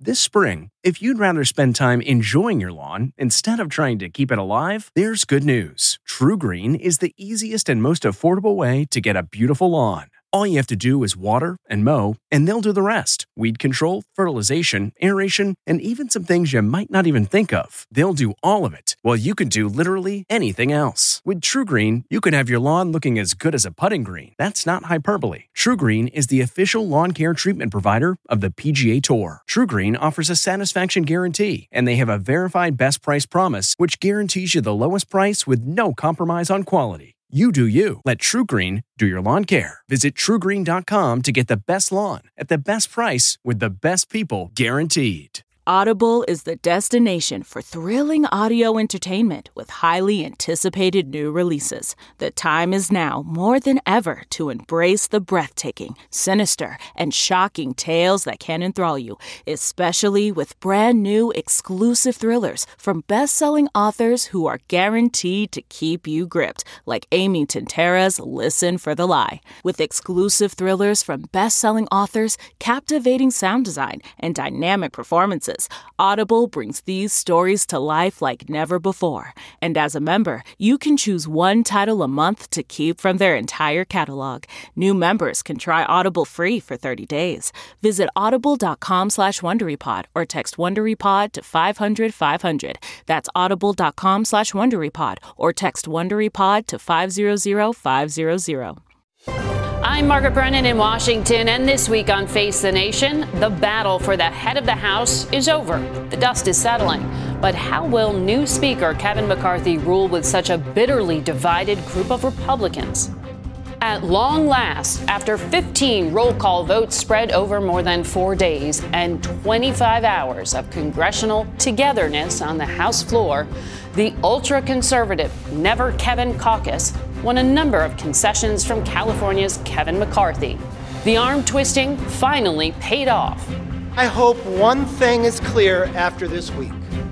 This spring, if you'd rather spend time enjoying your lawn instead of trying to keep it alive, there's good news. TruGreen is the easiest and most affordable way to get a beautiful lawn. All you have to do is water and mow, and they'll do the rest. Weed control, fertilization, aeration, and even some things you might not even think of. They'll do all of it, while you can do literally anything else. With TruGreen, you can have your lawn looking as good as a putting green. That's not hyperbole. TruGreen is the official lawn care treatment provider of the PGA Tour. TruGreen offers a satisfaction guarantee, and they have a verified best price promise, which guarantees you the lowest price with no compromise on quality. You do you. Let TruGreen do your lawn care. Visit TruGreen.com to get the best lawn at the best price with the best people guaranteed. Audible is the destination for thrilling audio entertainment with highly anticipated new releases. The time is now more than ever to embrace the breathtaking, sinister, and shocking tales that can enthrall you, especially with brand new exclusive thrillers from best-selling authors who are guaranteed to keep you gripped, like Amy Tintera's Listen for the Lie. With exclusive thrillers from best-selling authors, captivating sound design, and dynamic performances, Audible brings these stories to life like never before. And as a member, you can choose one title a month to keep from their entire catalog. New members can try Audible free for 30 days. Visit audible.com/WonderyPod or text WonderyPod to 500-500. That's audible.com/WonderyPod or text WonderyPod to 500-500. I'm Margaret Brennan in Washington, and this week on Face the Nation, the battle for the head of the House is over. The dust is settling. But how will new Speaker Kevin McCarthy rule with such a bitterly divided group of Republicans? At long last, after 15 roll call votes spread over more than 4 days and 25 hours of congressional togetherness on the House floor, the ultra-conservative Never Kevin caucus won a number of concessions from California's Kevin McCarthy. The arm twisting finally paid off. I hope one thing is clear after this week.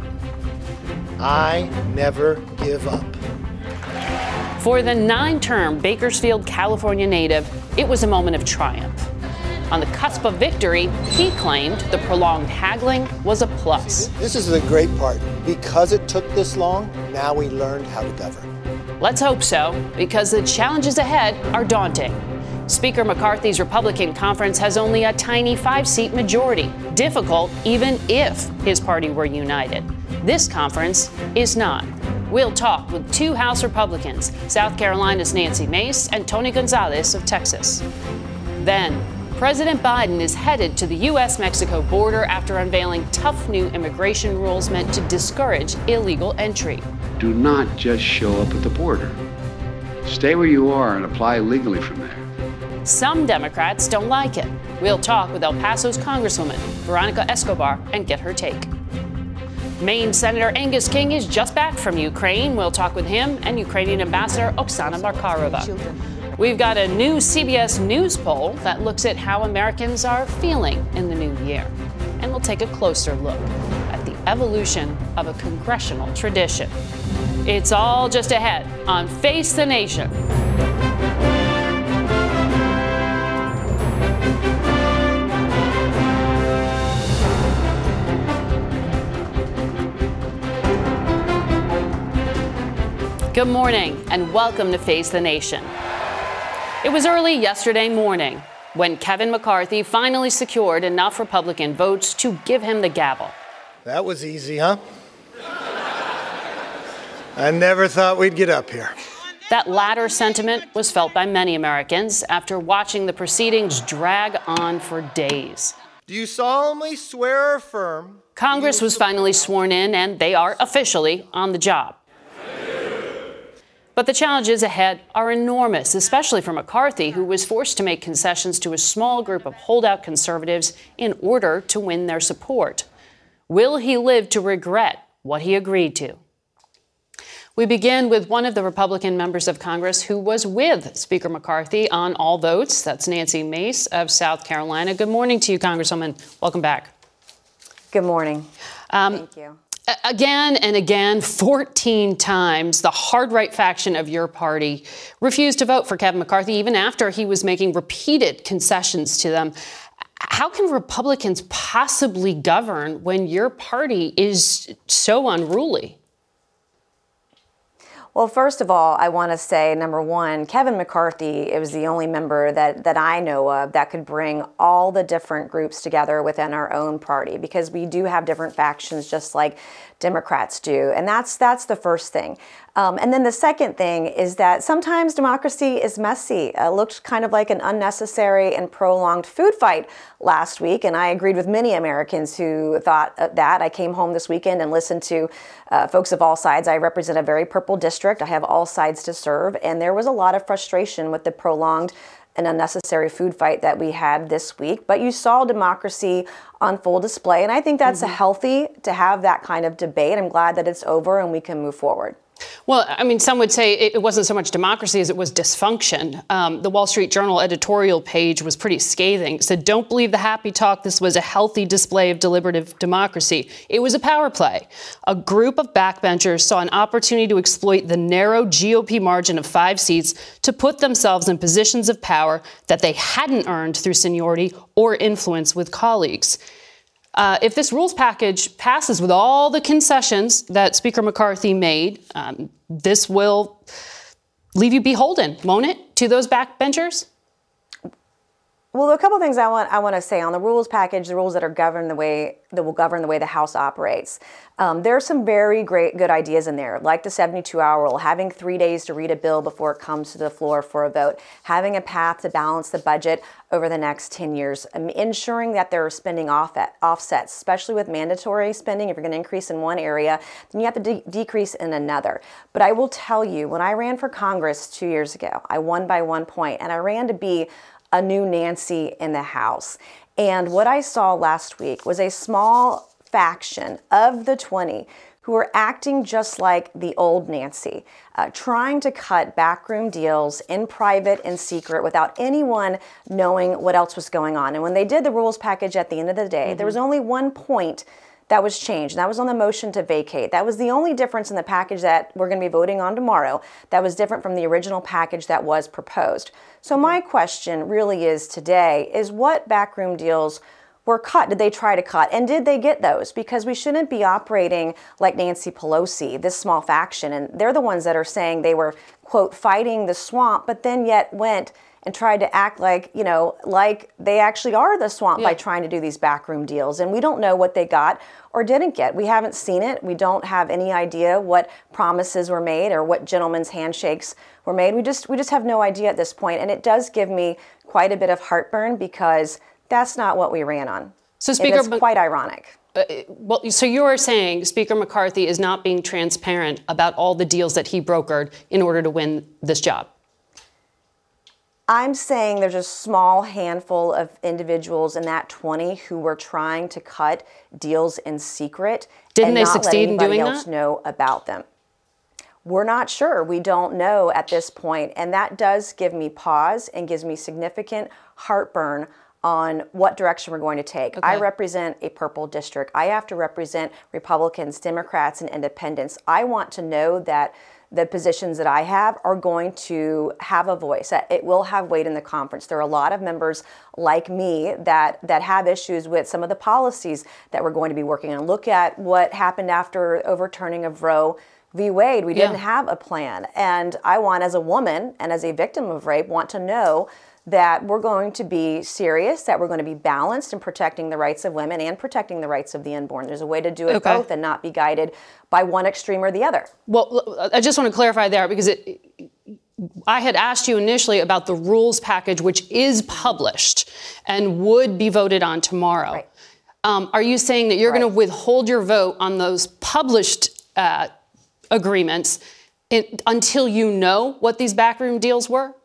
I never give up. For the 9-term Bakersfield, California native, it was a moment of triumph. On the cusp of victory, he claimed the prolonged haggling was a plus. This is the great part. Because it took this long, now we learned how to govern. Let's hope so, because the challenges ahead are daunting. Speaker McCarthy's Republican conference has only a tiny 5-seat majority, difficult even if his party were united. This conference is not. We'll talk with 2 House Republicans, South Carolina's Nancy Mace and Tony Gonzalez of Texas. Then, President Biden is headed to the U.S.-Mexico border after unveiling tough new immigration rules meant to discourage illegal entry. Do not just show up at the border. Stay where you are and apply legally from there. Some Democrats don't like it. We'll talk with El Paso's Congresswoman, Veronica Escobar, and get her take. Maine Senator Angus King is just back from Ukraine. We'll talk with him and Ukrainian Ambassador Oksana Markarova. We've got a new CBS News poll that looks at how Americans are feeling in the new year. And we'll take a closer look at the evolution of a congressional tradition. It's all just ahead on Face the Nation. Good morning and welcome to Face the Nation. It was early yesterday morning when Kevin McCarthy finally secured enough Republican votes to give him the gavel. That was easy, huh? I never thought we'd get up here. That latter sentiment was felt by many Americans after watching the proceedings drag on for days. Do you solemnly swear or affirm? Congress was finally sworn in and they are officially on the job. But the challenges ahead are enormous, especially for McCarthy, who was forced to make concessions to a small group of holdout conservatives in order to win their support. Will he live to regret what he agreed to? We begin with one of the Republican members of Congress who was with Speaker McCarthy on all votes. That's Nancy Mace of South Carolina. Good morning to you, Congresswoman. Welcome back. Good morning. Thank you. Again and again, 14 times, the hard-right faction of your party refused to vote for Kevin McCarthy, even after he was making repeated concessions to them. How can Republicans possibly govern when your party is so unruly? Well, first of all, I want to say, number one, Kevin McCarthy was the only member that I know of that could bring all the different groups together within our own party, because we do have different factions just like Democrats do. And that's the first thing. And then the second thing is that sometimes democracy is messy. It looked kind of like an unnecessary and prolonged food fight last week. And I agreed with many Americans who thought that. I came home this weekend and listened to folks of all sides. I represent a very purple district. I have all sides to serve. And there was a lot of frustration with the prolonged an unnecessary food fight that we had this week. But you saw democracy on full display. And I think that's healthy to have that kind of debate. I'm glad that it's over and we can move forward. Well, I mean, some would say it wasn't so much democracy as it was dysfunction. The Wall Street Journal editorial page was pretty scathing. It said, "Don't believe the happy talk. This was a healthy display of deliberative democracy." It was a power play. A group of backbenchers saw an opportunity to exploit the narrow GOP margin of 5 seats to put themselves in positions of power that they hadn't earned through seniority or influence with colleagues. If this rules package passes with all the concessions that Speaker McCarthy made, this will leave you beholden, won't it, to those backbenchers? Well, a couple of things I want to say on the rules package, the rules that will govern the way the House operates. There are some very good ideas in there, like the 72-hour rule, having 3 days to read a bill before it comes to the floor for a vote, having a path to balance the budget over the next 10 years, ensuring that there are spending offsets, especially with mandatory spending. If you're going to increase in one area, then you have to decrease in another. But I will tell you, when I ran for Congress 2 years ago, I won by 1 point, and I ran to be a new Nancy in the House. And what I saw last week was a small faction of the 20 who were acting just like the old Nancy, trying to cut backroom deals in private and secret without anyone knowing what else was going on. And when they did the rules package at the end of the day, there was only 1 point that was changed. And that was on the motion to vacate. That was the only difference in the package that we're going to be voting on tomorrow that was different from the original package that was proposed. So my question really is today is what backroom deals were cut? Did they try to cut? And did they get those? Because we shouldn't be operating like Nancy Pelosi, this small faction. And they're the ones that are saying they were, quote, fighting the swamp, but then yet went and tried to act like, like they actually are the swamp by trying to do these backroom deals. And we don't know what they got or didn't get. We haven't seen it. We don't have any idea what promises were made or what gentlemen's handshakes were made. We just have no idea at this point. And it does give me quite a bit of heartburn because that's not what we ran on. So Speaker, it's quite ironic. So you are saying Speaker McCarthy is not being transparent about all the deals that he brokered in order to win this job? I'm saying there's a small handful of individuals in that 20 who were trying to cut deals in secret. Didn't they succeed in doing that? And not let anybody else know about them. We're not sure. We don't know at this point. And that does give me pause and gives me significant heartburn on what direction we're going to take. Okay. I represent a purple district. I have to represent Republicans, Democrats, and independents. I want to know that the positions that I have are going to have a voice. It will have weight in the conference. There are a lot of members like me that have issues with some of the policies that we're going to be working on. Look at what happened after overturning of Roe v. Wade. We didn't have a plan. And I want, as a woman and as a victim of rape, want to know that we're going to be serious, that we're going to be balanced in protecting the rights of women and protecting the rights of the unborn. There's a way to do it both and not be guided by one extreme or the other. Well, I just want to clarify there because I had asked you initially about the rules package, which is published and would be voted on tomorrow. Right. Are you saying that you're going to withhold your vote on those published agreements until you know what these backroom deals were?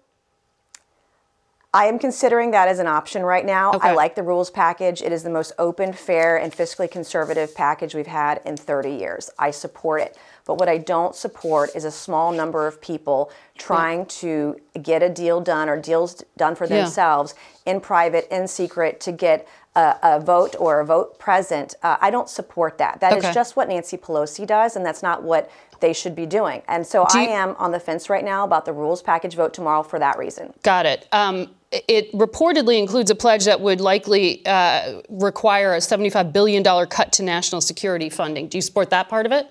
I am considering that as an option right now. Okay. I like the rules package. It is the most open, fair, and fiscally conservative package we've had in 30 years. I support it. But what I don't support is a small number of people trying to get a deal done or deals done for themselves in private, in secret, to get a vote or a vote present. I don't support that. That is just what Nancy Pelosi does, and that's not what they should be doing. And so I am on the fence right now about the rules package vote tomorrow for that reason. Got it. it reportedly includes a pledge that would likely require a $75 billion cut to national security funding. Do you support that part of it?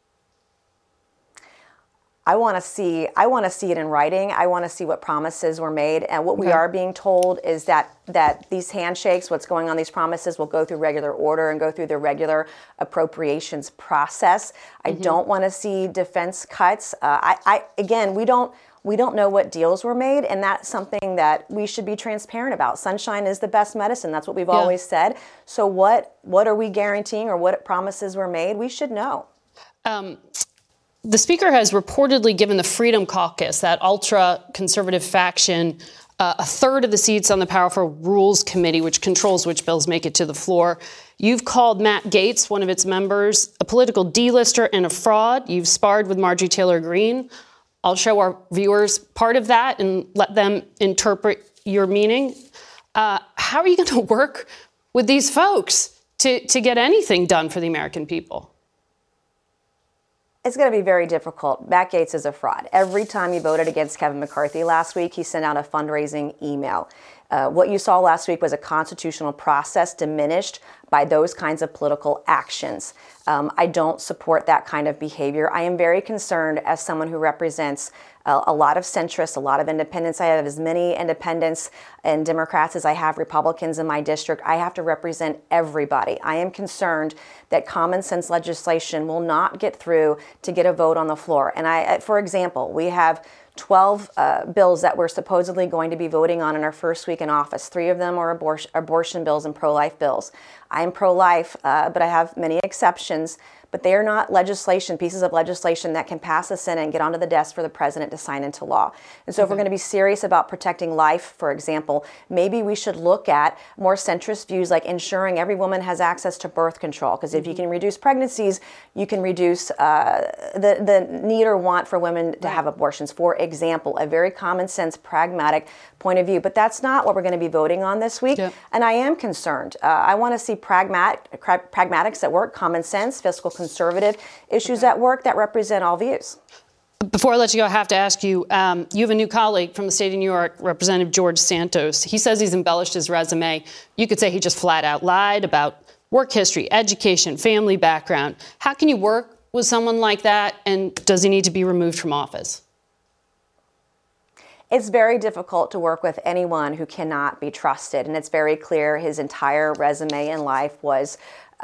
I want to see it in writing. I want to see what promises were made. And what we are being told is that these handshakes, what's going on, these promises will go through regular order and go through the regular appropriations process. I don't want to see defense cuts. Again, we don't know what deals were made, and that's something that we should be transparent about. Sunshine is the best medicine. That's what we've always said. So what are we guaranteeing, or what promises were made? We should know. The Speaker has reportedly given the Freedom Caucus, that ultra-conservative faction, a third of the seats on the powerful Rules Committee, which controls which bills make it to the floor. You've called Matt Gaetz, one of its members, a political D-lister and a fraud. You've sparred with Marjorie Taylor Greene. I'll show our viewers part of that and let them interpret your meaning. How are you going to work with these folks to get anything done for the American people? It's going to be very difficult. Matt Gaetz is a fraud. Every time he voted against Kevin McCarthy last week, he sent out a fundraising email. What you saw last week was a constitutional process diminished by those kinds of political actions. I don't support that kind of behavior. I am very concerned as someone who represents a lot of centrists, a lot of independents. I have as many independents and Democrats as I have Republicans in my district. I have to represent everybody. I am concerned that common sense legislation will not get through to get a vote on the floor. And for example, we have 12 bills that we're supposedly going to be voting on in our first week in office. 3 of them are abortion bills and pro-life bills. I'm pro-life, but I have many exceptions. But they are not pieces of legislation that can pass the Senate and get onto the desk for the president to sign into law. And so if we're going to be serious about protecting life, for example, maybe we should look at more centrist views like ensuring every woman has access to birth control. Because if you can reduce pregnancies, you can reduce the need or want for women to have abortions. For example, a very common sense, pragmatic point of view. But that's not what we're going to be voting on this week. Yep. And I am concerned. I want to see pragmatics at work, common sense, fiscal conservative issues at work that represent all views. Before I let you go, I have to ask you, you have a new colleague from the state of New York, Representative George Santos. He says he's embellished his resume. You could say he just flat out lied about work history, education, family background. How can you work with someone like that, and does he need to be removed from office? It's very difficult to work with anyone who cannot be trusted, and it's very clear his entire resume in life was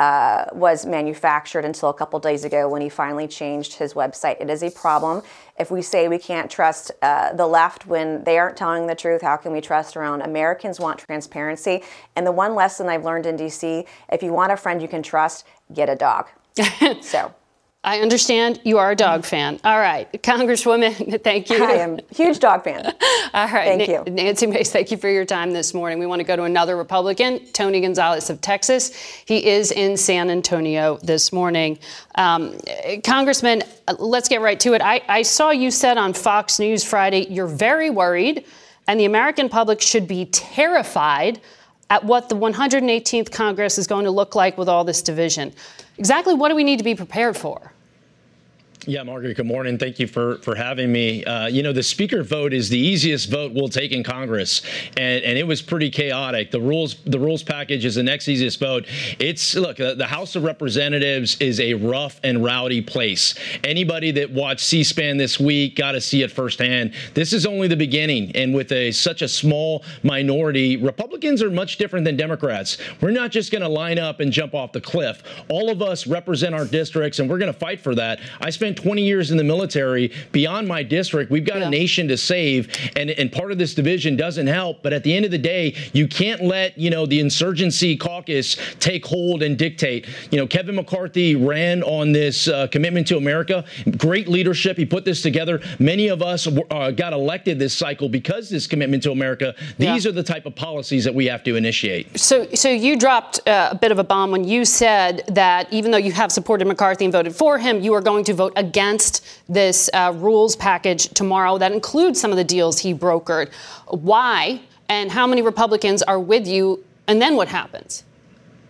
manufactured until a couple days ago when he finally changed his website. It is a problem. If we say we can't trust the left when they aren't telling the truth, how can we trust our own? Americans want transparency. And the one lesson I've learned in D.C., if you want a friend you can trust, get a dog. So. I understand you are a dog fan. All right. Congresswoman, thank you. I am a huge dog fan. All right. Thank you. Nancy Mace, thank you for your time this morning. We want to go to another Republican, Tony Gonzalez of Texas. He is in San Antonio this morning. Congressman, let's get right to it. I saw you said on Fox News Friday, you're very worried, and the American public should be terrified at what the 118th Congress is going to look like with all this division. Exactly what do we need to be prepared for? Yeah, Margaret, good morning. Thank you for having me. The speaker vote is the easiest vote we'll take in Congress, and it was pretty chaotic. The rules package is the next easiest vote. The House of Representatives is a rough and rowdy place. Anybody that watched C-SPAN this week got to see it firsthand. This is only the beginning, and with such a small minority, Republicans are much different than Democrats. We're not just going to line up and jump off the cliff. All of us represent our districts, and we're going to fight for that. I spent 20 years in the military. Beyond my district, we've got a nation to save, and part of this division doesn't help. But at the end of the day, you can't let the insurgency caucus take hold and dictate. Kevin McCarthy ran on this commitment to America. Great leadership. He put this together. Many of us got elected this cycle because this commitment to America. These are the type of policies that we have to initiate. So you dropped a bit of a bomb when you said that even though you have supported McCarthy and voted for him, you are going to vote against this rules package tomorrow that includes some of the deals he brokered. Why? And how many Republicans are with you? And then what happens?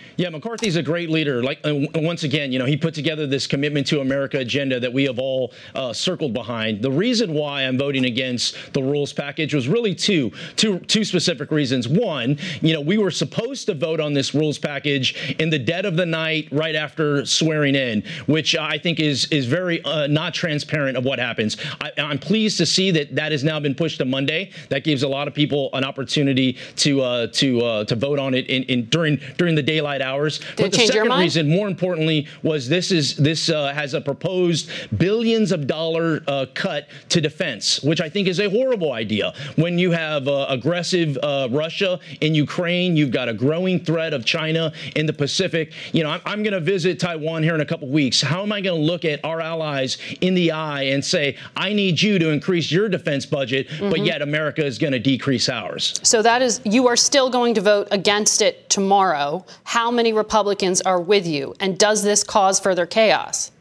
Yeah, McCarthy's a great leader. Like, once again, he put together this Commitment to America agenda that we have all circled behind. The reason why I'm voting against the rules package was really two specific reasons. One, we were supposed to vote on this rules package in the dead of the night right after swearing in, which I think is very not transparent of what happens. I'm pleased to see that has now been pushed to Monday. That gives a lot of people an opportunity to vote on it during the daylight hours. But the second reason, more importantly, was this has a proposed billions of dollar cut to defense, which I think is a horrible idea. When you have aggressive Russia in Ukraine, you've got a growing threat of China in the Pacific. I'm going to visit Taiwan here in a couple weeks. How am I going to look at our allies in the eye and say, I need you to increase your defense budget, but yet America is going to decrease ours? So you are still going to vote against it tomorrow. How many Republicans are with you? And does this cause further chaos?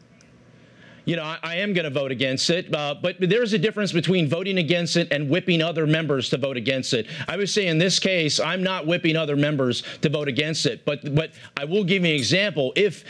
I am going to vote against it, but there's a difference between voting against it and whipping other members to vote against it. I would say in this case, I'm not whipping other members to vote against it, but I will give you an example. If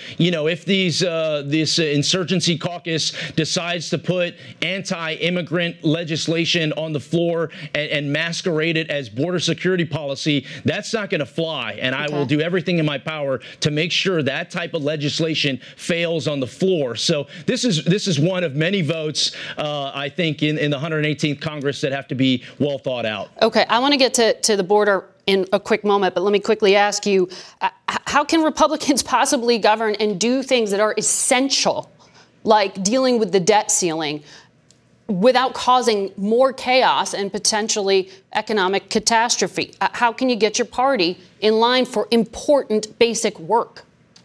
this insurgency caucus decides to put anti-immigrant legislation on the floor and masquerade it as border security policy, that's not going to fly. And I will do everything in my power to make sure that type of legislation fails on the floor. So this is one of many votes, I think, in the 118th Congress that have to be well thought out. Okay, I want to get to the border in a quick moment, but let me quickly ask you, how can Republicans possibly govern and do things that are essential, like dealing with the debt ceiling, without causing more chaos and potentially economic catastrophe? How can you get your party in line for important basic work?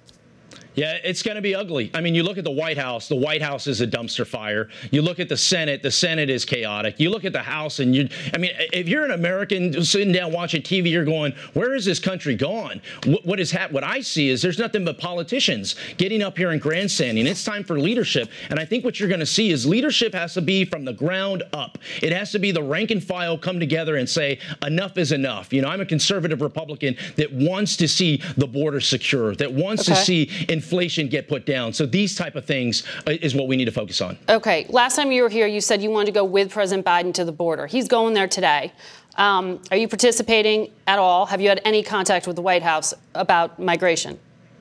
Yeah, it's going to be ugly. I mean, you look at the White House is a dumpster fire. You look at the Senate is chaotic. You look at the House and if you're an American sitting down watching TV, you're going, where is this country gone? What I see is there's nothing but politicians getting up here and grandstanding. It's time for leadership. And I think what you're going to see is leadership has to be from the ground up. It has to be the rank and file come together and say, enough is enough. I'm a conservative Republican that wants to see the border secure, that wants to see inflation get put down. So these type of things is what we need to focus on. Okay. Last time you were here, you said you wanted to go with President Biden to the border. He's going there today. Are you participating at all? Have you had any contact with the White House about migration?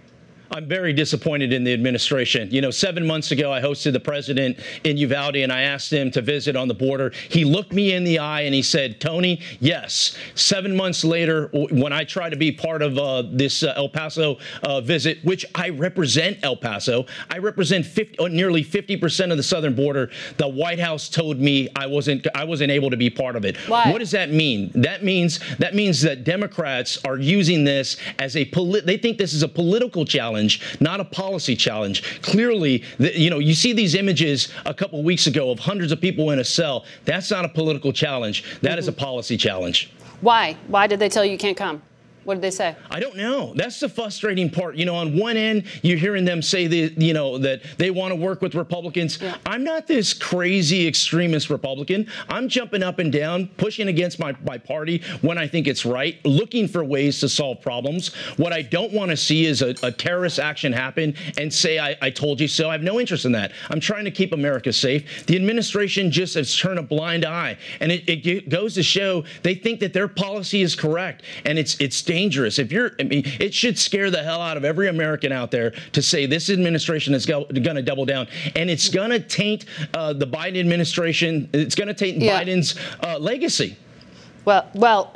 I'm very disappointed in the administration. 7 months ago, I hosted the president in Uvalde, and I asked him to visit on the border. He looked me in the eye and he said, Tony, yes. 7 months later, when I tried to be part of this El Paso visit, which I represent El Paso, I represent nearly 50% of the southern border. The White House told me I wasn't able to be part of it. Why? What does that mean? That means that Democrats are using this as they think this is a political challenge, not a policy challenge. Clearly, you see these images a couple of weeks ago of hundreds of people in a cell. That's not a political challenge. That is a policy challenge. Why? Why did they tell you you can't come? What did they say? I don't know. That's the frustrating part. On one end, you're hearing them say that they want to work with Republicans. Yeah. I'm not this crazy extremist Republican. I'm jumping up and down, pushing against my party when I think it's right, looking for ways to solve problems. What I don't want to see is a terrorist action happen and say, I told you so. I have no interest in that. I'm trying to keep America safe. The administration just has turned a blind eye. And it goes to show they think that their policy is correct. And it's dangerous. It should scare the hell out of every American out there to say this administration is going to double down, and it's going to taint the Biden administration. It's going to taint Biden's legacy. Well,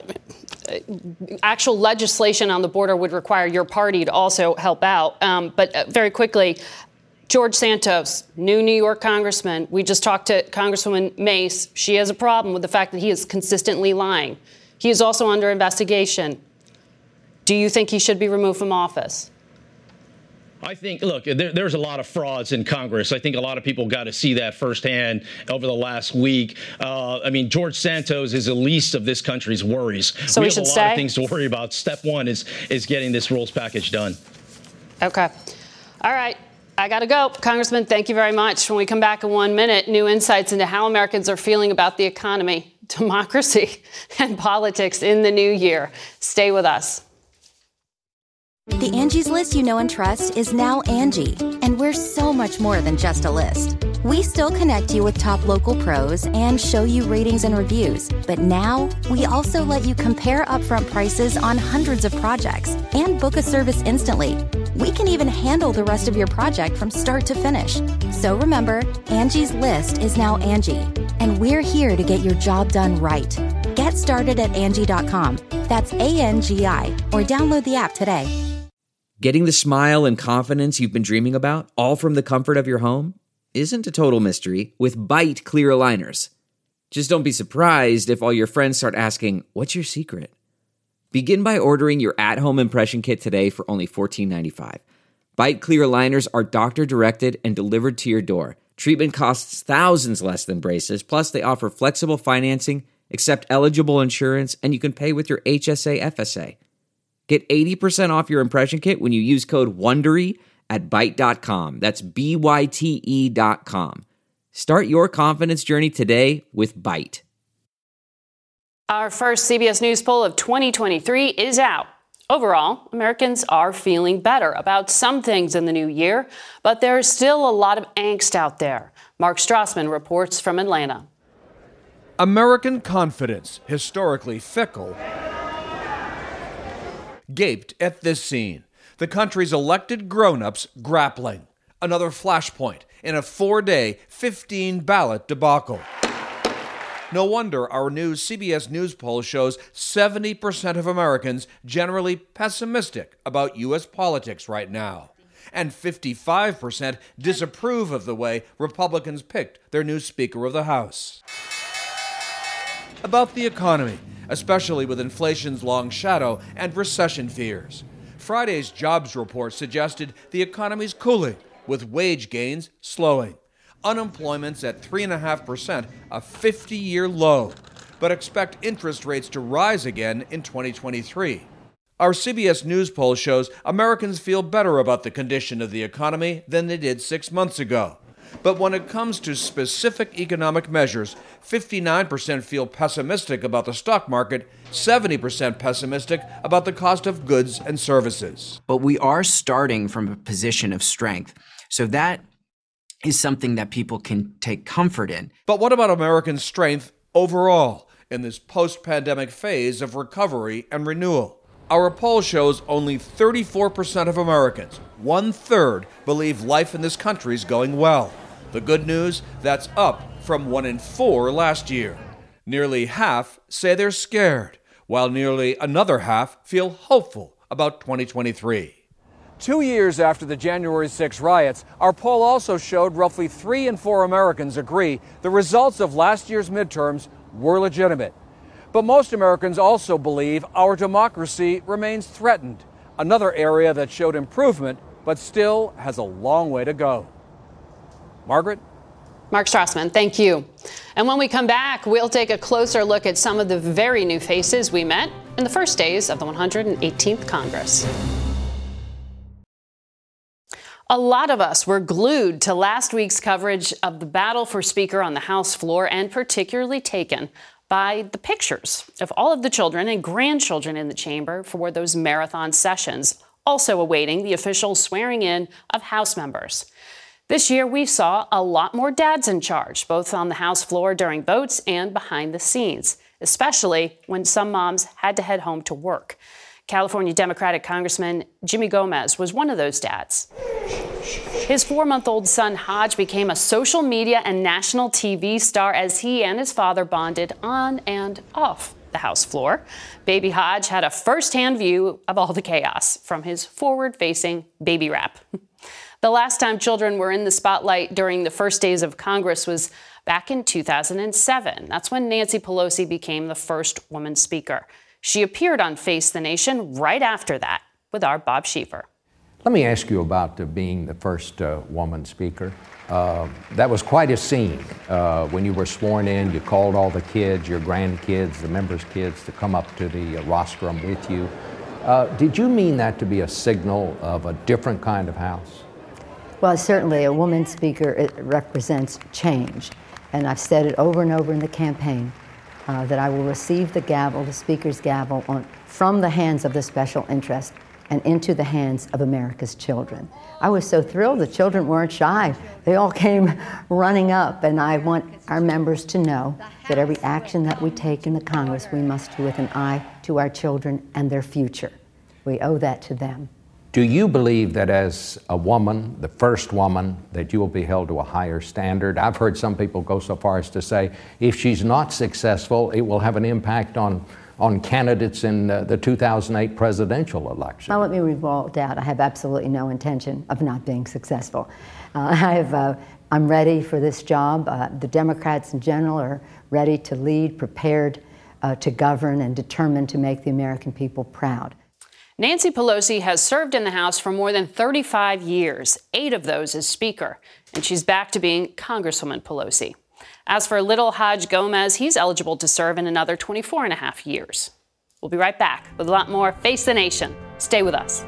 actual legislation on the border would require your party to also help out. But very quickly, George Santos, new New York congressman. We just talked to Congresswoman Mace. She has a problem with the fact that he is consistently lying. He is also under investigation. Do you think he should be removed from office? I think, look, there's a lot of frauds in Congress. I think a lot of people got to see that firsthand over the last week. George Santos is the least of this country's worries. So we have a lot of things to worry about. Step one is getting this rules package done. Okay. All right. I got to go. Congressman, thank you very much. When we come back in 1 minute, new insights into how Americans are feeling about the economy, democracy, and politics in the new year. Stay with us. The Angie's List you know and trust is now Angie, and we're so much more than just a list. We still connect you with top local pros and show you ratings and reviews, but now we also let you compare upfront prices on hundreds of projects and book a service instantly. We can even handle the rest of your project from start to finish. So remember, Angie's List is now Angie, and we're here to get your job done right. Get started at Angie.com. That's ANGI, or download the app today. Getting the smile and confidence you've been dreaming about, all from the comfort of your home, isn't a total mystery with Byte clear aligners. Just don't be surprised if all your friends start asking, "What's your secret?" Begin by ordering your at-home impression kit today for only $14.95. Byte clear aligners are doctor-directed and delivered to your door. Treatment costs thousands less than braces, plus they offer flexible financing, accept eligible insurance, and you can pay with your HSA FSA. Get 80% off your impression kit when you use code WONDERY at Byte.com. That's BYTE.com. Start your confidence journey today with Byte. Our first CBS News poll of 2023 is out. Overall, Americans are feeling better about some things in the new year, but there's still a lot of angst out there. Mark Strassman reports from Atlanta. American confidence, historically fickle, gaped at this scene. The country's elected grown-ups grappling. Another flashpoint in a 4-day, 15-ballot debacle. No wonder our new CBS News poll shows 70% of Americans generally pessimistic about U.S. politics right now. And 55% disapprove of the way Republicans picked their new Speaker of the House. About the economy, especially with inflation's long shadow and recession fears. Friday's jobs report suggested the economy's cooling, with wage gains slowing. Unemployment's at 3.5%, a 50-year low, but expect interest rates to rise again in 2023. Our CBS News poll shows Americans feel better about the condition of the economy than they did 6 months ago. But when it comes to specific economic measures, 59% feel pessimistic about the stock market, 70% pessimistic about the cost of goods and services. But we are starting from a position of strength. So that is something that people can take comfort in. But what about American strength overall in this post-pandemic phase of recovery and renewal? Our poll shows only 34% of Americans, 1/3, believe life in this country is going well. The good news, that's up from 1 in 4 last year. Nearly half say they're scared, while nearly another half feel hopeful about 2023. 2 years after the January 6 riots, our poll also showed roughly 3 in 4 Americans agree the results of last year's midterms were legitimate. But most Americans also believe our democracy remains threatened, another area that showed improvement but still has a long way to go. Margaret? Mark Strassman, thank you. And when we come back, we'll take a closer look at some of the very new faces we met in the first days of the 118th Congress. A lot of us were glued to last week's coverage of the battle for Speaker on the House floor, and particularly taken by the pictures of all of the children and grandchildren in the chamber for those marathon sessions, also awaiting the official swearing in of House members. This year, we saw a lot more dads in charge, both on the House floor during votes and behind the scenes, especially when some moms had to head home to work. California Democratic Congressman Jimmy Gomez was one of those dads. His 4-month-old son, Hodge, became a social media and national TV star as he and his father bonded on and off the House floor. Baby Hodge had a first-hand view of all the chaos from his forward-facing baby wrap. The last time children were in the spotlight during the first days of Congress was back in 2007. That's when Nancy Pelosi became the first woman speaker. She appeared on Face the Nation right after that with our Bob Schieffer. Let me ask you about being the first woman speaker. That was quite a scene. When you were sworn in, you called all the kids, your grandkids, the members' kids, to come up to the rostrum with you. Did you mean that to be a signal of a different kind of House? Well, certainly a woman speaker, it represents change. And I've said it over and over in the campaign, that I will receive the gavel, the speaker's gavel, from the hands of the special interest and into the hands of America's children. I was so thrilled. The children weren't shy. They all came running up, and I want our members to know that every action that we take in the Congress, we must do with an eye to our children and their future. We owe that to them. Do you believe that as a woman, the first woman, that you will be held to a higher standard? I've heard some people go so far as to say if she's not successful, it will have an impact on candidates in the 2008 presidential election. Now let me revolt out. I have absolutely no intention of not being successful. I'm ready for this job. The Democrats in general are ready to lead, prepared to govern, and determined to make the American people proud. Nancy Pelosi has served in the House for more than 35 years, 8 of those as Speaker, and she's back to being Congresswoman Pelosi. As for Little Hodge Gomez, he's eligible to serve in another 24 and a half years. We'll be right back with a lot more Face the Nation. Stay with us.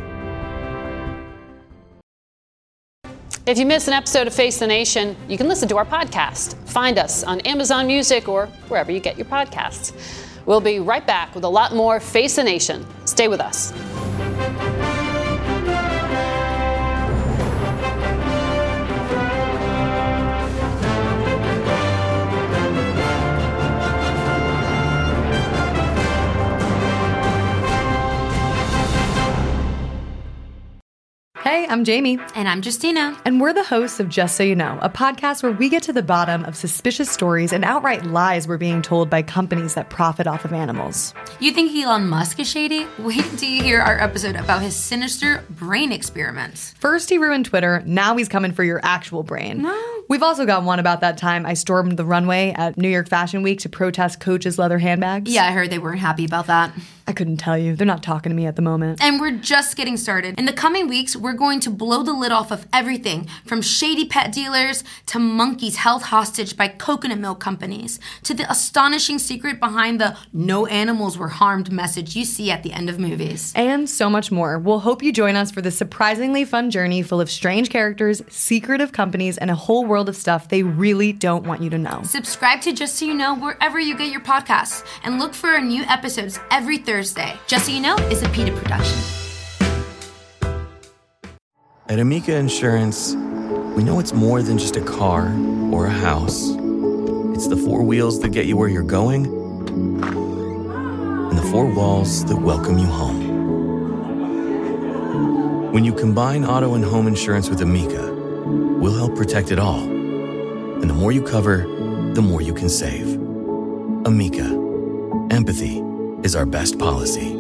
If you missed an episode of Face the Nation, you can listen to our podcast. Find us on Amazon Music or wherever you get your podcasts. We'll be right back with a lot more Face the Nation. Stay with us. Hey, I'm Jamie. And I'm Justina. And we're the hosts of Just So You Know, a podcast where we get to the bottom of suspicious stories and outright lies we're being told by companies that profit off of animals. You think Elon Musk is shady? Wait until you hear our episode about his sinister brain experiments. First he ruined Twitter, now he's coming for your actual brain. No. We've also got one about that time I stormed the runway at New York Fashion Week to protest Coach's leather handbags. Yeah, I heard they weren't happy about that. I couldn't tell you. They're not talking to me at the moment. And we're just getting started. In the coming weeks, we're going to blow the lid off of everything from shady pet dealers to monkeys held hostage by coconut milk companies to the astonishing secret behind the no animals were harmed message you see at the end of movies. And so much more. We'll hope you join us for this surprisingly fun journey full of strange characters, secretive companies, and a whole world of stuff they really don't want you to know. Subscribe to Just So You Know wherever you get your podcasts and look for our new episodes every Thursday. Just So You Know is a PETA production. At Amica Insurance, we know it's more than just a car or a house. It's the 4 wheels that get you where you're going and the 4 walls that welcome you home. When you combine auto and home insurance with Amica, we'll help protect it all. And the more you cover, the more you can save. Amica. Empathy is our best policy.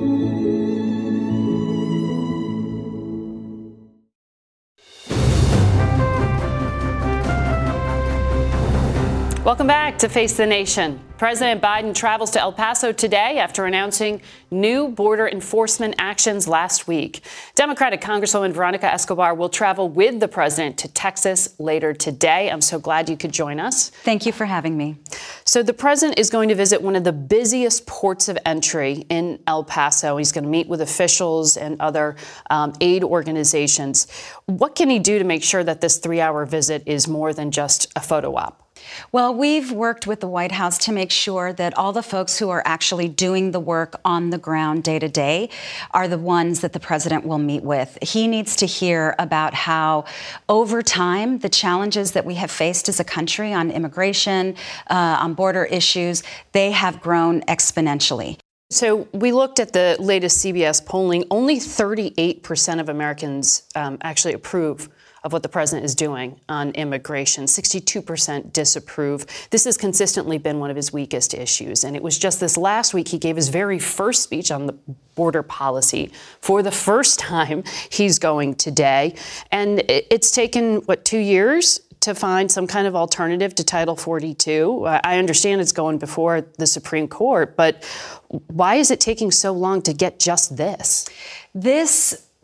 Welcome back to Face the Nation. President Biden travels to El Paso today after announcing new border enforcement actions last week. Democratic Congresswoman Veronica Escobar will travel with the president to Texas later today. I'm so glad you could join us. Thank you for having me. So the president is going to visit one of the busiest ports of entry in El Paso. He's going to meet with officials and other aid organizations. What can he do to make sure that this 3-hour visit is more than just a photo op? Well, we've worked with the White House to make sure that all the folks who are actually doing the work on the ground day to day are the ones that the president will meet with. He needs to hear about how, over time, the challenges that we have faced as a country on immigration, on border issues, they have grown exponentially. So we looked at the latest CBS polling. Only 38% of Americans actually approve of what the president is doing on immigration. 62% disapprove. This has consistently been one of his weakest issues. And it was just this last week he gave his very first speech on the border policy. For the first time, he's going today. And it's taken, 2 years to find some kind of alternative to Title 42. I understand it's going before the Supreme Court, but why is it taking so long to get just this? This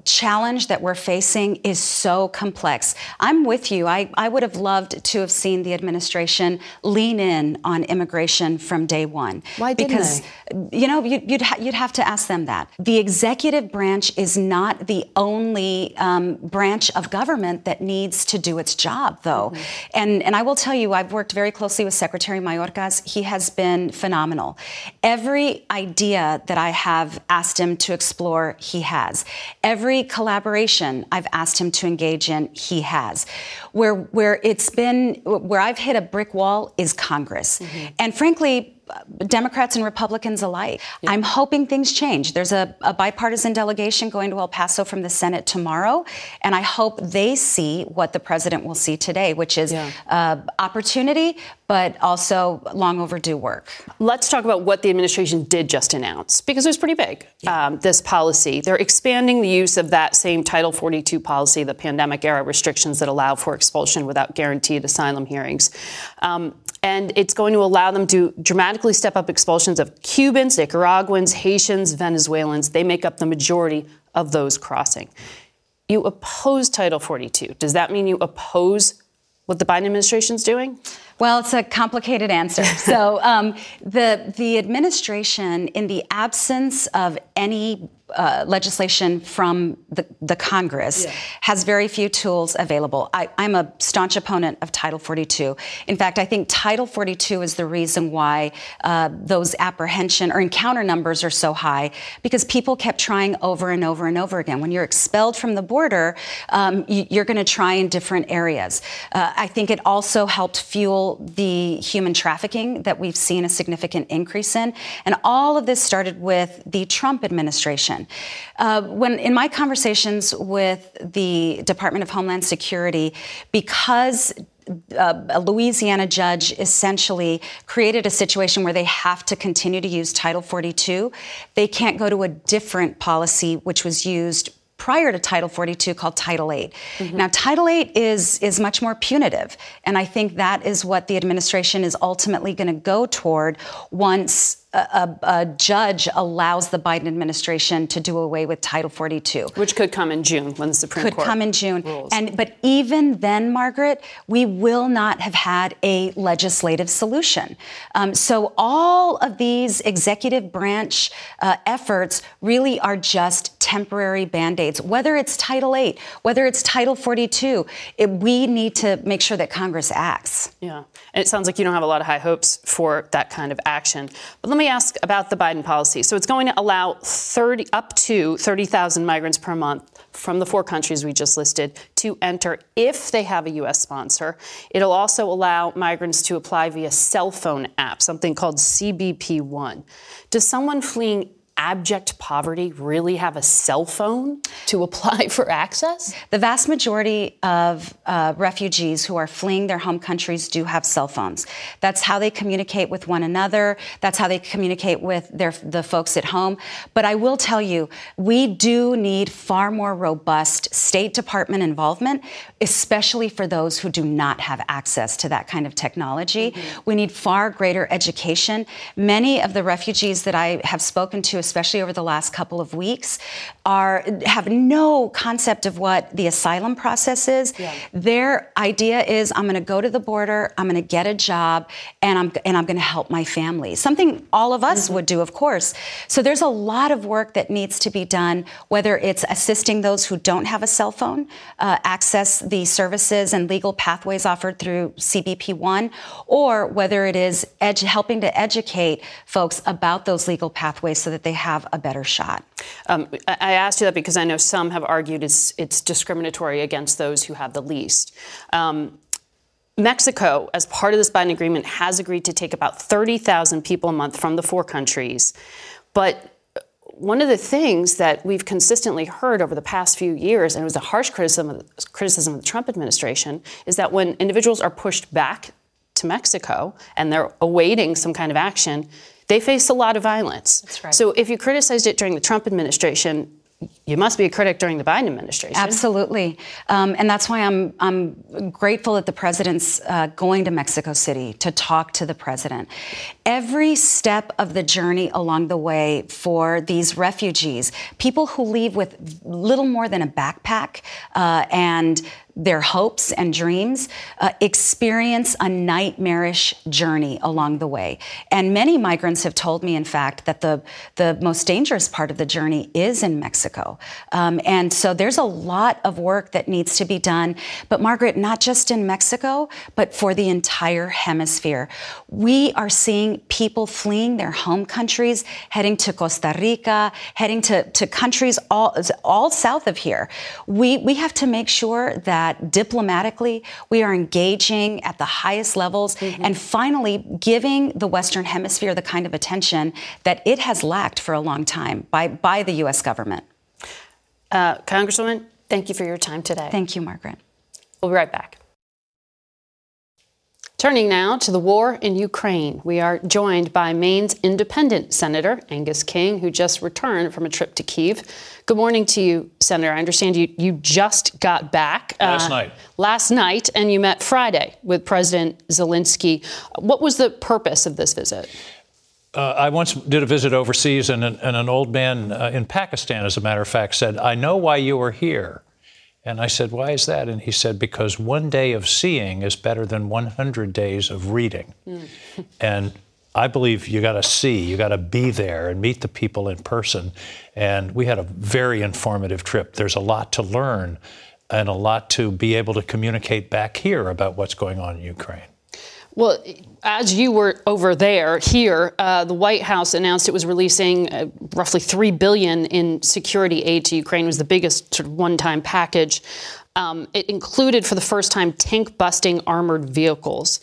challenge that we're facing is so complex. I'm with you. I would have loved to have seen the administration lean in on immigration from day one. Why didn't because, you'd have to ask them that. The executive branch is not the only branch of government that needs to do its job, though. Mm-hmm. And I will tell you, I've worked very closely with Secretary Mayorkas. He has been phenomenal. Every idea that I have asked him to explore, he has. Every collaboration I've asked him to engage in, he has. Where I've hit a brick wall is Congress. Mm-hmm. And frankly, Democrats and Republicans alike. Yeah. I'm hoping things change. There's a bipartisan delegation going to El Paso from the Senate tomorrow, and I hope they see what the president will see today, which is opportunity, but also long overdue work. Let's talk about what the administration did just announce, because it was pretty big, this policy. They're expanding the use of that same Title 42 policy, the pandemic-era restrictions that allow for expulsion without guaranteed asylum hearings. And it's going to allow them to dramatically step up expulsions of Cubans, Nicaraguans, Haitians, Venezuelans. They make up the majority of those crossing. You oppose Title 42. Does that mean you oppose what the Biden administration's doing? Well, it's a complicated answer. So the administration, in the absence of any legislation from the Congress, has very few tools available. I'm a staunch opponent of Title 42. In fact, I think Title 42 is the reason why those apprehension or encounter numbers are so high, because people kept trying over and over and over again. When you're expelled from the border, you're going to try in different areas. I think it also helped fuel the human trafficking that we've seen a significant increase in. And all of this started with the Trump administration. When in my conversations with the Department of Homeland Security, because a Louisiana judge essentially created a situation where they have to continue to use Title 42, they can't go to a different policy which was used prior to Title 42 called Title 8. Mm-hmm. Now, Title 8 is much more punitive, and I think that is what the administration is ultimately going to go toward once a judge allows the Biden administration to do away with Title 42. Which could come in June when the Supreme Court could come in June. rules. But even then, Margaret, we will not have had a legislative solution. So all of these executive branch efforts really are just temporary Band-Aids. Whether it's Title 8, whether it's Title 42, we need to make sure that Congress acts. Yeah. And it sounds like you don't have a lot of high hopes for that kind of action. But let me ask about the Biden policy. So it's going to allow up to 30,000 migrants per month from the 4 countries we just listed to enter if they have a U.S. sponsor. It'll also allow migrants to apply via cell phone app, something called CBP One. Does someone fleeing abject poverty really have a cell phone to apply for access? The vast majority of refugees who are fleeing their home countries do have cell phones. That's how they communicate with one another. That's how they communicate with the folks at home. But I will tell you, we do need far more robust State Department involvement, especially for those who do not have access to that kind of technology. Mm-hmm. We need far greater education. Many of the refugees that I have spoken to, especially over the last couple of weeks, have no concept of what the asylum process is. Yeah. Their idea is, I'm going to go to the border, I'm going to get a job, and I'm going to help my family. Something all of us would do, of course. So there's a lot of work that needs to be done, whether it's assisting those who don't have a cell phone, access the services and legal pathways offered through CBP One, or whether it is helping to educate folks about those legal pathways so that they have a better shot. I asked you that because I know some have argued it's discriminatory against those who have the least. Mexico, as part of this Biden agreement, has agreed to take about 30,000 people a month from the 4 countries. But one of the things that we've consistently heard over the past few years, and it was a harsh criticism of the Trump administration, is that when individuals are pushed back to Mexico and they're awaiting some kind of action, they face a lot of violence. That's right. So if you criticized it during the Trump administration, you must be a critic during the Biden administration. Absolutely. And that's why I'm grateful that the president's going to Mexico City to talk to the president. Every step of the journey along the way for these refugees, people who leave with little more than a backpack and their hopes and dreams, experience a nightmarish journey along the way. And many migrants have told me, in fact, that the most dangerous part of the journey is in Mexico. And so there's a lot of work that needs to be done. But Margaret, not just in Mexico, but for the entire hemisphere. We are seeing people fleeing their home countries, heading to Costa Rica, heading to countries all south of here. We have to make sure that diplomatically we are engaging at the highest levels and finally giving the Western Hemisphere the kind of attention that it has lacked for a long time by the U.S. government. Congresswoman, thank you for your time today. Thank you, Margaret. We'll be right back. Turning now to the war in Ukraine, we are joined by Maine's independent Senator Angus King, who just returned from a trip to Kyiv. Good morning to you, Senator. I understand you just got back last night, and you met Friday with President Zelensky. What was the purpose of this visit? I once did a visit overseas, and an old man in Pakistan, as a matter of fact, said, "I know why you were here." And I said, "Why is that?" And he said, "Because one day of seeing is better than 100 days of reading." And I believe you got to see, you got to be there and meet the people in person. And we had a very informative trip. There's a lot to learn and a lot to be able to communicate back here about what's going on in Ukraine. Well, as you were over there, here, the White House announced it was releasing roughly $3 billion in security aid to Ukraine. It was the biggest sort of one-time package. It included, for the first time, tank-busting armored vehicles.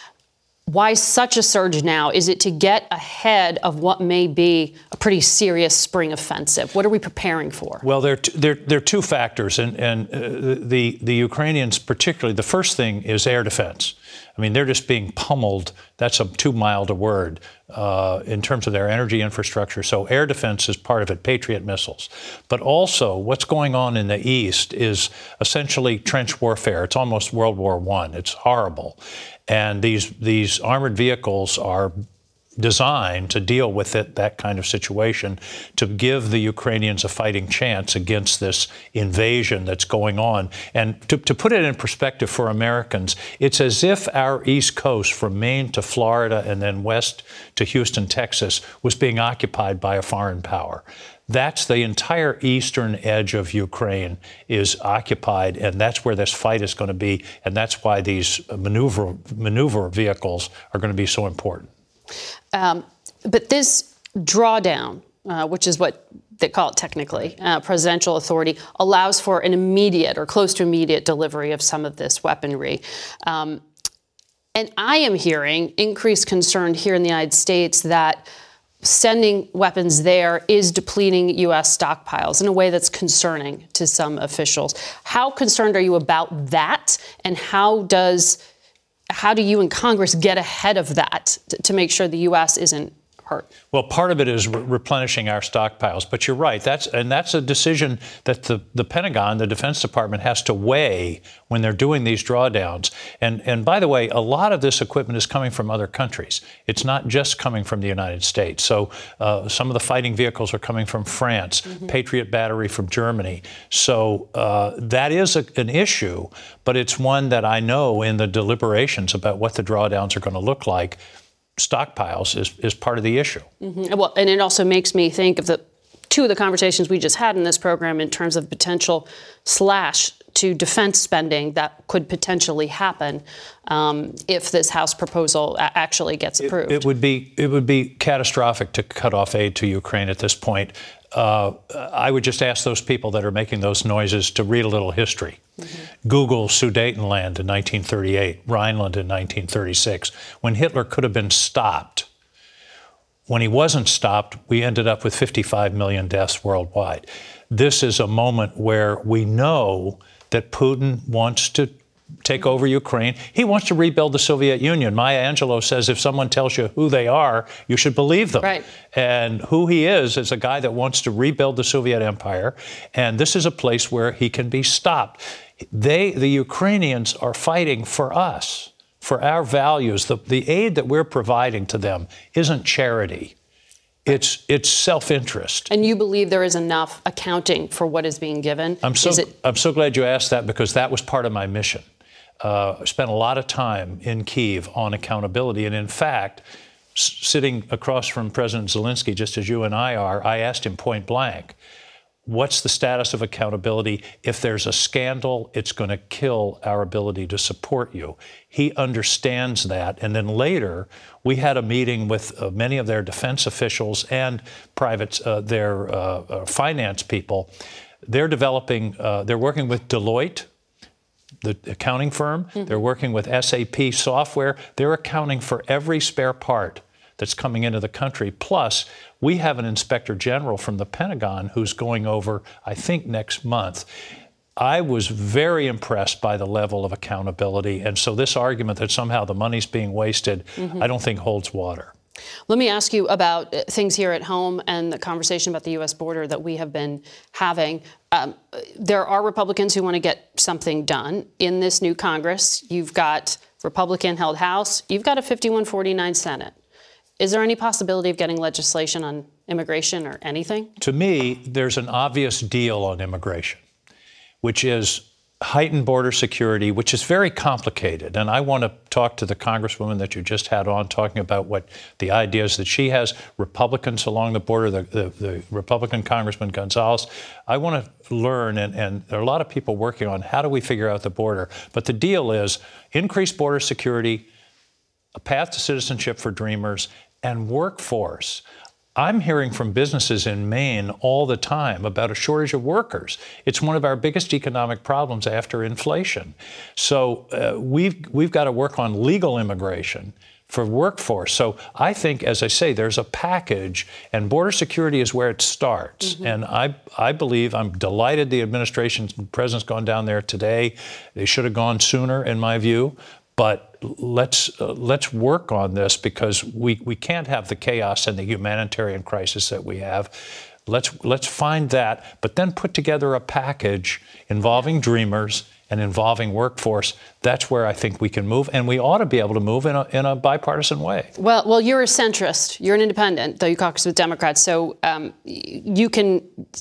Why such a surge now? Is it to get ahead of what may be a pretty serious spring offensive? What are we preparing for? Well, there are two factors, and the Ukrainians particularly, the first thing is air defense. I mean, they're just being pummeled. That's too mild a word in terms of their energy infrastructure. So air defense is part of it, Patriot missiles. But also what's going on in the East is essentially trench warfare. It's almost World War I. It's horrible. And these armored vehicles are designed to deal with that kind of situation, to give the Ukrainians a fighting chance against this invasion that's going on. And to put it in perspective for Americans, it's as if our East Coast from Maine to Florida and then west to Houston, Texas, was being occupied by a foreign power. That's the entire eastern edge of Ukraine is occupied, and that's where this fight is going to be, and that's why these maneuver vehicles are going to be so important. But this drawdown, which is what they call it technically, presidential authority, allows for an immediate or close to immediate delivery of some of this weaponry. And I am hearing increased concern here in the United States that sending weapons there is depleting U.S. stockpiles in a way that's concerning to some officials. How concerned are you about that? And how do you and Congress get ahead of that to make sure the U.S. isn't hurt? Well, part of it is replenishing our stockpiles. But you're right. That's a decision that the Pentagon, the Defense Department, has to weigh when they're doing these drawdowns. And by the way, a lot of this equipment is coming from other countries. It's not just coming from the United States. So some of the fighting vehicles are coming from France, Patriot battery from Germany. So that is an issue, but it's one that I know in the deliberations about what the drawdowns are going to look like, stockpiles is part of the issue. Well, and it also makes me think of two of the conversations we just had in this program in terms of potential slash to defense spending that could potentially happen if this House proposal actually gets approved. It would be catastrophic to cut off aid to Ukraine at this point. I would just ask those people that are making those noises to read a little history. Google Sudetenland in 1938, Rhineland in 1936, when Hitler could have been stopped. When he wasn't stopped, we ended up with 55 million deaths worldwide. This is a moment where we know that Putin wants to take over Ukraine. He wants to rebuild the Soviet Union. Maya Angelou says if someone tells you who they are, you should believe them. Right. And who he is a guy that wants to rebuild the Soviet Empire. And this is a place where he can be stopped. The Ukrainians are fighting for us, for our values. The aid that we're providing to them isn't charity. It's self-interest. And you believe there is enough accounting for what is being given? I'm so glad you asked that, because that was part of my mission. I spent a lot of time in Kyiv on accountability. And in fact, sitting across from President Zelensky, just as you and I are, I asked him point blank, what's the status of accountability? If there's a scandal, it's going to kill our ability to support you. He understands that. And then later, we had a meeting with many of their defense officials and their finance people. They're working with Deloitte, the accounting firm. Mm-hmm. They're working with SAP software. They're accounting for every spare part that's coming into the country. Plus, we have an inspector general from the Pentagon who's going over, I think, next month. I was very impressed by the level of accountability. And so this argument that somehow the money's being wasted, I don't think holds water. Let me ask you about things here at home and the conversation about the U.S. border that we have been having. There are Republicans who want to get something done in this new Congress. You've got Republican-held House. You've got a 51-49 Senate. Is there any possibility of getting legislation on immigration or anything? To me, there's an obvious deal on immigration, which is heightened border security, which is very complicated. And I want to talk to the Congresswoman that you just had on, talking about what the ideas that she has, Republicans along the border, the Republican Congressman Gonzalez. I want to learn, and there are a lot of people working on how do we figure out the border. But the deal is increased border security, a path to citizenship for dreamers, and workforce. I'm hearing from businesses in Maine all the time about a shortage of workers. It's one of our biggest economic problems after inflation. So we've got to work on legal immigration for workforce. So I think, as I say, there's a package, and border security is where it starts. Mm-hmm. And I believe, I'm delighted the the president's gone down there today. They should have gone sooner, in my view. But let's work on this, because we can't have the chaos and the humanitarian crisis that we have. Let's find that, but then put together a package involving dreamers and involving workforce. That's where I think we can move, and we ought to be able to move in a bipartisan way. Well, you're a centrist. You're an independent, though you caucus with Democrats. So you can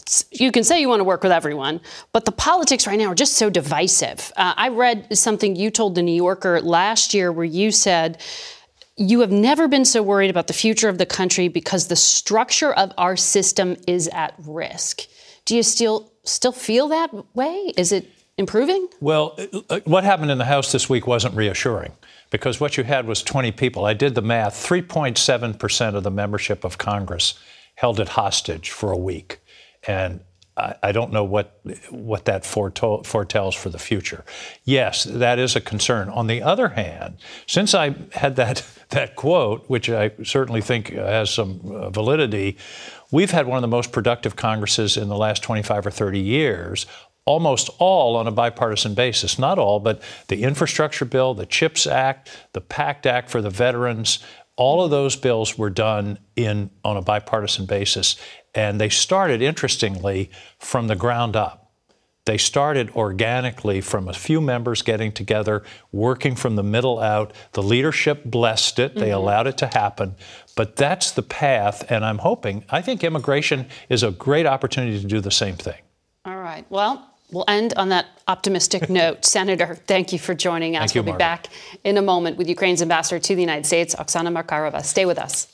say you want to work with everyone, but the politics right now are just so divisive. I read something you told The New Yorker last year where you said, you have never been so worried about the future of the country because the structure of our system is at risk. Do you still feel that way? Is it improving? Well, what happened in the House this week wasn't reassuring, because what you had was 20 people. I did the math. 3.7% of the membership of Congress held it hostage for a week. And I don't know what that foretells for the future. Yes, that is a concern. On the other hand, since I had that quote, which I certainly think has some validity, we've had one of the most productive Congresses in the last 25 or 30 years, almost all on a bipartisan basis. Not all, but the infrastructure bill, the CHIPS Act, the PACT Act for the veterans, all of those bills were done on a bipartisan basis. And they started, interestingly, from the ground up. They started organically from a few members getting together, working from the middle out. The leadership blessed it. They allowed it to happen. But that's the path, and I think immigration is a great opportunity to do the same thing. All right. Well, we'll end on that optimistic note. Senator, thank you for joining us. Thank you, We'll be back in a moment with Ukraine's ambassador to the United States, Oksana Markarova. Stay with us.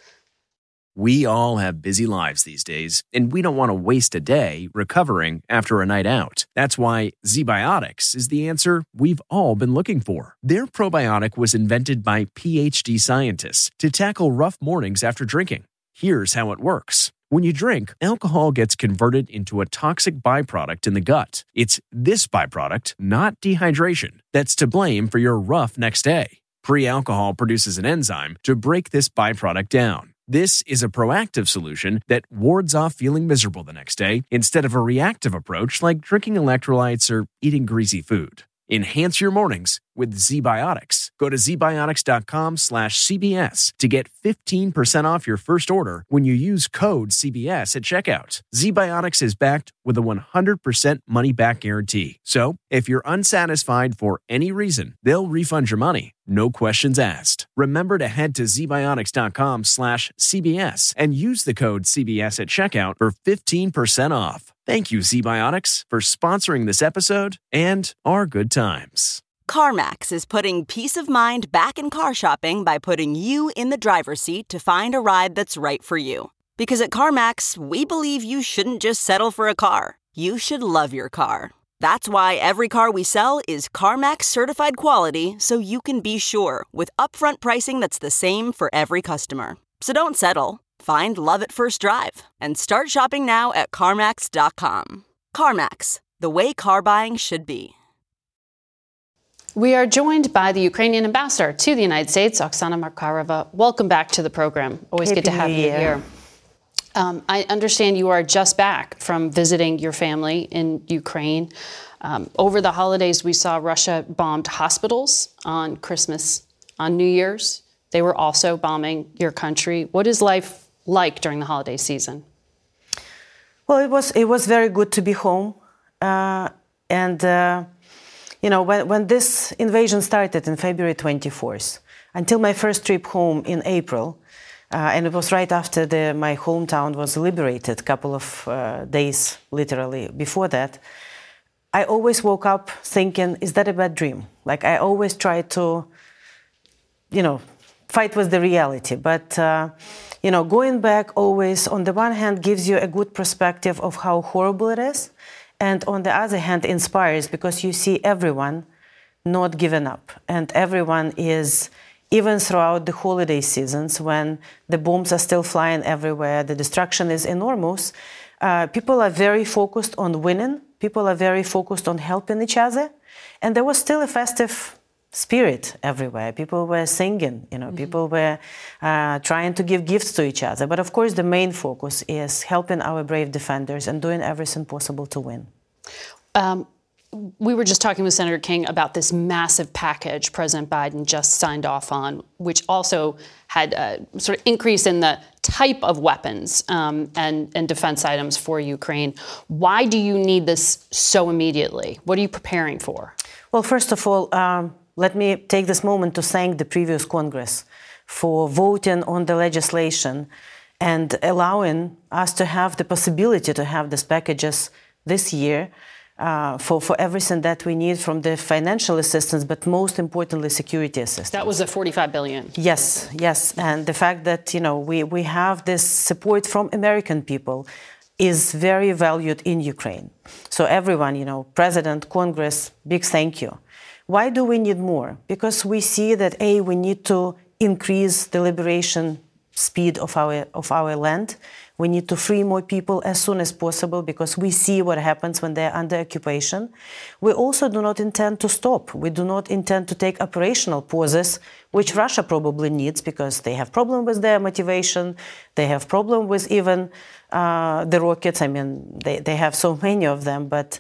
We all have busy lives these days, and we don't want to waste a day recovering after a night out. That's why ZBiotics is the answer we've all been looking for. Their probiotic was invented by PhD scientists to tackle rough mornings after drinking. Here's how it works. When you drink, alcohol gets converted into a toxic byproduct in the gut. It's this byproduct, not dehydration, that's to blame for your rough next day. Pre-alcohol produces an enzyme to break this byproduct down. This is a proactive solution that wards off feeling miserable the next day instead of a reactive approach like drinking electrolytes or eating greasy food. Enhance your mornings with ZBiotics. Go to zbiotics.com/CBS to get 15% off your first order when you use code CBS at checkout. ZBiotics is backed with a 100% money-back guarantee. So if you're unsatisfied for any reason, they'll refund your money. No questions asked. Remember to head to zbiotics.com/CBS and use the code CBS at checkout for 15% off. Thank you, ZBiotics, for sponsoring this episode and our good times. CarMax is putting peace of mind back in car shopping by putting you in the driver's seat to find a ride that's right for you. Because at CarMax, we believe you shouldn't just settle for a car. You should love your car. That's why every car we sell is CarMax certified quality, so you can be sure with upfront pricing that's the same for every customer. So don't settle. Find love at first drive and start shopping now at CarMax.com. CarMax, the way car buying should be. We are joined by the Ukrainian ambassador to the United States, Oksana Markarova. Welcome back to the program. Always good to have you here. I understand you are just back from visiting your family in Ukraine. Over the holidays, we saw Russia bombed hospitals on Christmas, on New Year's. They were also bombing your country. What is life like during the holiday season? Well, it was very good to be home. When this invasion started in February 24th, until my first trip home in April, and it was right after my hometown was liberated, a couple of days literally before that, I always woke up thinking, is that a bad dream? Like I always try to, fight with the reality. But, going back always, on the one hand, gives you a good perspective of how horrible it is. And on the other hand, inspires because you see everyone not giving up. And everyone is, even throughout the holiday seasons, when the bombs are still flying everywhere, the destruction is enormous, people are very focused on winning. People are very focused on helping each other. And there was still a festive spirit everywhere. People were singing, people were trying to give gifts to each other. But of course, the main focus is helping our brave defenders and doing everything possible to win. We were just talking with Senator King about this massive package President Biden just signed off on, which also had a sort of increase in the type of weapons and defense items for Ukraine. Why do you need this so immediately? What are you preparing for? Well, first of all, let me take this moment to thank the previous Congress for voting on the legislation and allowing us to have the possibility to have these packages this year for everything that we need, from the financial assistance, but most importantly, security assistance. That was a $45 billion. Yes. And the fact that, we have this support from American people is very valued in Ukraine. So everyone, President, Congress, big thank you. Why do we need more? Because we see that, we need to increase the liberation speed of our land. We need to free more people as soon as possible because we see what happens when they're under occupation. We also do not intend to stop. We do not intend to take operational pauses, which Russia probably needs because they have problem with their motivation. They have problem with even the rockets. I mean, they have so many of them, but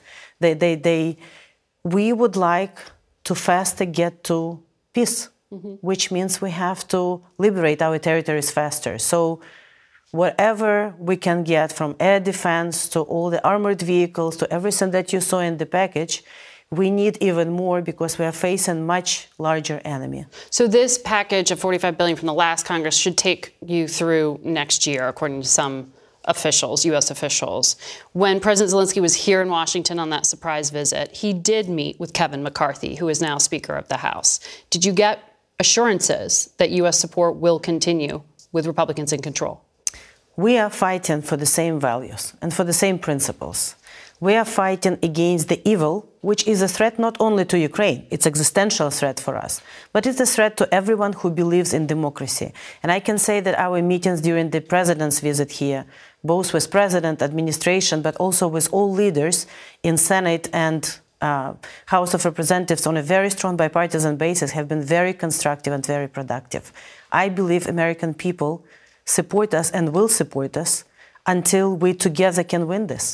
we would like to faster get to peace, which means we have to liberate our territories faster. So whatever we can get, from air defense to all the armored vehicles to everything that you saw in the package, we need even more because we are facing much larger enemy. So this package of $45 billion from the last Congress should take you through next year, according to some officials, U.S. officials. When President Zelensky was here in Washington on that surprise visit, he did meet with Kevin McCarthy, who is now Speaker of the House. Did you get assurances that U.S. support will continue with Republicans in control? We are fighting for the same values and for the same principles. We are fighting against the evil, which is a threat not only to Ukraine, it's an existential threat for us, but it's a threat to everyone who believes in democracy. And I can say that our meetings during the president's visit here, both with president, administration, but also with all leaders in Senate and House of Representatives on a very strong bipartisan basis, have been very constructive and very productive. I believe American people support us and will support us until we together can win this.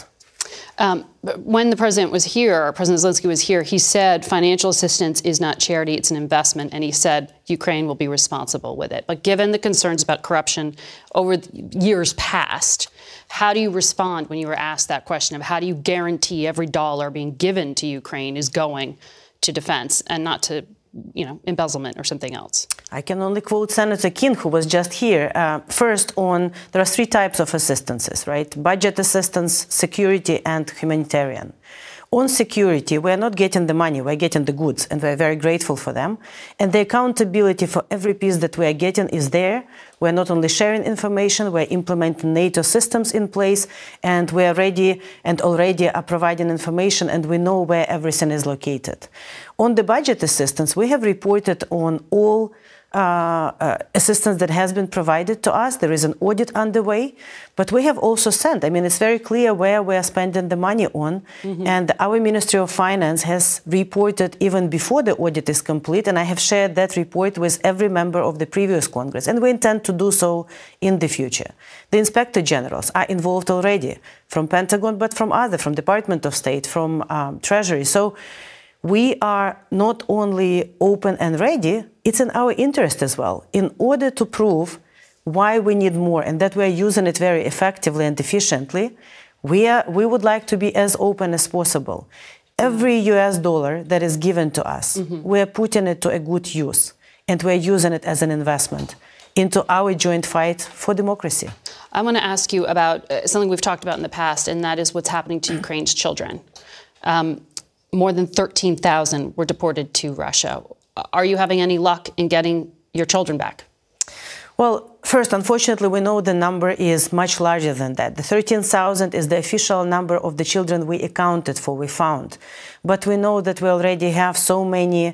When the president was here, President Zelensky was here, he said financial assistance is not charity, it's an investment. And he said Ukraine will be responsible with it. But given the concerns about corruption over the years past, how do you respond when you were asked that question of how do you guarantee every dollar being given to Ukraine is going to defense and not to, embezzlement or something else? I can only quote Senator King, who was just here. First, there are three types of assistances, right? Budget assistance, security, and humanitarian. On security, we're not getting the money, we're getting the goods, and we're very grateful for them. And the accountability for every piece that we are getting is there. We're not only sharing information, we're implementing NATO systems in place, and we are ready and already are providing information, and we know where everything is located. On the budget assistance, we have reported on all assistance that has been provided to us. There is an audit underway, but we have also sent, it's very clear where we are spending the money on, and our Ministry of Finance has reported even before the audit is complete, and I have shared that report with every member of the previous Congress, and we intend to do so in the future. The Inspector Generals are involved already, from Pentagon, but from Department of State, from Treasury. So we are not only open and ready, it's in our interest as well, in order to prove why we need more and that we are using it very effectively and efficiently. We would like to be as open as possible. Every US dollar that is given to us, we are putting it to a good use, and we're using it as an investment into our joint fight for democracy. I want to ask you about something we've talked about in the past, and that is what's happening to Ukraine's children. More than 13,000 were deported to Russia. Are you having any luck in getting your children back? Well, first, unfortunately, we know the number is much larger than that. The 13,000 is the official number of the children we accounted for, we found. But we know that we already have so many,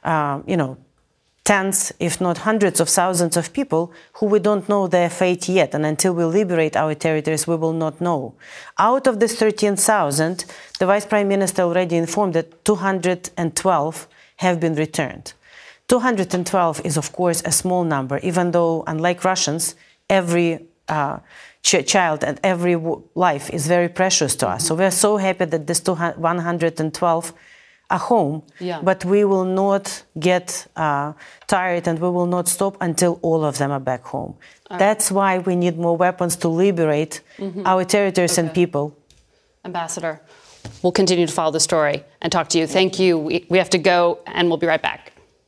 tens, if not hundreds of thousands of people who we don't know their fate yet. And until we liberate our territories, we will not know. Out of this 13,000, the Vice Prime Minister already informed that 212 have been returned. 212 is, of course, a small number, even though, unlike Russians, every child and every life is very precious to us. So we're so happy that this 112 are home, but we will not get tired and we will not stop until all of them are back home. That's why we need more weapons to liberate our territories and people. Ambassador, we'll continue to follow the story and talk to you. Thank you. We have to go, and we'll be right back.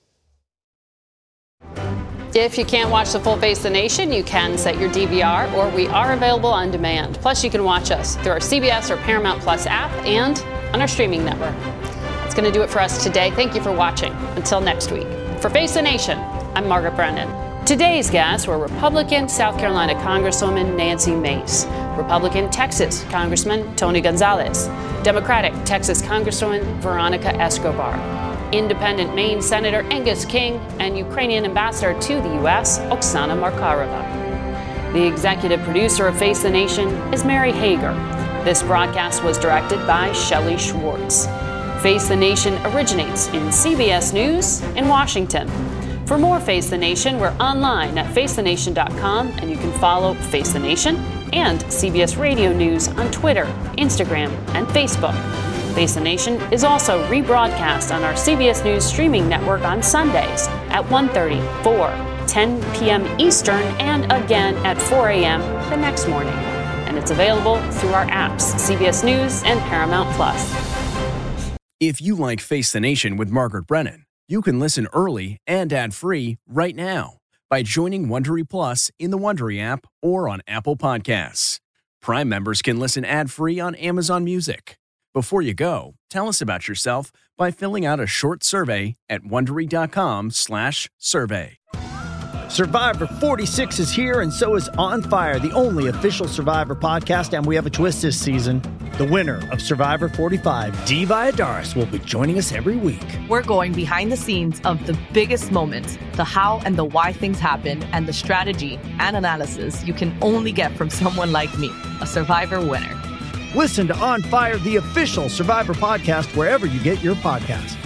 If you can't watch the full Face the Nation, you can set your DVR, or we are available on demand. Plus, you can watch us through our CBS or Paramount Plus app and on our streaming network. That's going to do it for us today. Thank you for watching. Until next week. For Face the Nation, I'm Margaret Brennan. Today's guests were Republican South Carolina Congresswoman Nancy Mace, Republican Texas Congressman Tony Gonzalez, Democratic Texas Congresswoman Veronica Escobar, Independent Maine Senator Angus King, and Ukrainian Ambassador to the U.S., Oksana Markarova. The executive producer of Face the Nation is Mary Hager. This broadcast was directed by Shelley Schwartz. Face the Nation originates in CBS News in Washington. For more Face the Nation, we're online at facethenation.com, and you can follow Face the Nation and CBS Radio News on Twitter, Instagram, and Facebook. Face the Nation is also rebroadcast on our CBS News streaming network on Sundays at 1:30, 4, 10 p.m. Eastern, and again at 4 a.m. the next morning. And it's available through our apps, CBS News and Paramount Plus. If you like Face the Nation with Margaret Brennan, you can listen early and ad-free right now by joining Wondery Plus in the Wondery app or on Apple Podcasts. Prime members can listen ad-free on Amazon Music. Before you go, tell us about yourself by filling out a short survey at Wondery.com/survey. Survivor 46 is here, and so is On Fire, the only official Survivor podcast, and we have a twist this season. The winner of Survivor 45, Dee Valladares, will be joining us every week. We're going behind the scenes of the biggest moments, the how and the why things happen, and the strategy and analysis you can only get from someone like me, a Survivor winner. Listen to On Fire, the official Survivor podcast, wherever you get your podcasts.